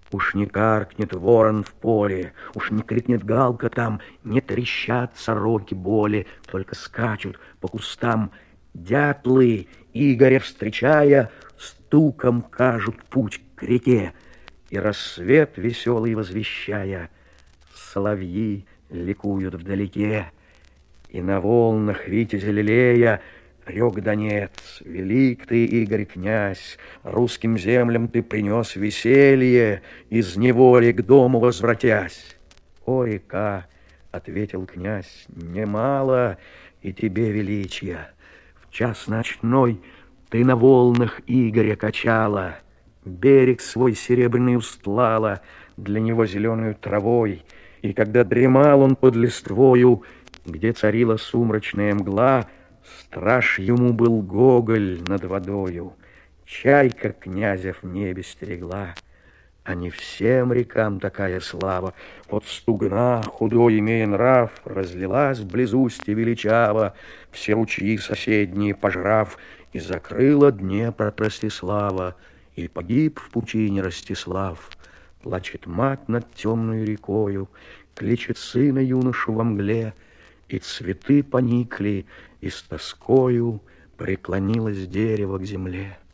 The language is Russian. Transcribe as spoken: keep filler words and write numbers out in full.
Уж не каркнет ворон в поле, уж не крикнет галка там, не трещат сороки боли, только скачут по кустам дятлы, Игоря встречая, стуком кажут путь к реке, и рассвет веселый возвещая, соловьи ликуют вдалеке, и на волнах витязя лелея рек Донец: велик ты, Игорь, князь, русским землям ты принес веселье, из неволи к дому возвратясь. О, река, ответил князь, немало и тебе величия. В час ночной ты на волнах Игоря качала, берег свой серебряный устлала для него зеленую травой, и когда дремал он под листвою, где царила сумрачная мгла, страж ему был Гоголь над водою, чайка князя в небе стерегла. А не всем рекам такая слава. Вот Стугна, худой имея нрав, разлилась вблизусти величаво, все ручьи соседние пожрав, и закрыла Днепр от Ростислава, и погиб в пучине Ростислав. Плачет мать над темной рекою, кличет сына юношу во мгле, и цветы поникли, и с тоскою преклонилось дерево к земле.